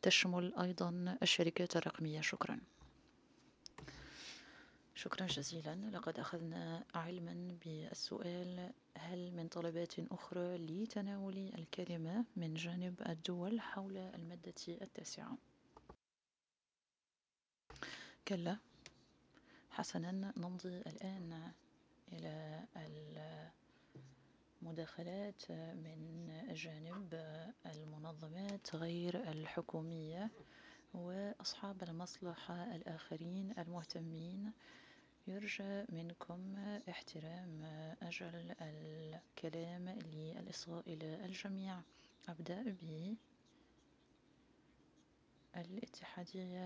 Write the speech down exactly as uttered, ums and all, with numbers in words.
تشمل أيضا الشركات الرقمية. شكرا. شكرا جزيلا. لقد أخذنا علما بالسؤال: هل من طلبات أخرى لتناول الكلمة من جانب الدول حول المادة التاسعة؟ كلا. حسنا، نمضي الآن إلى المداخلات من جانب المنظمات غير الحكومية وأصحاب المصلحة الآخرين المهتمين. يرجى منكم احترام أجل الكلام للإصغاء إلى الجميع. أبدأ بالاتحادية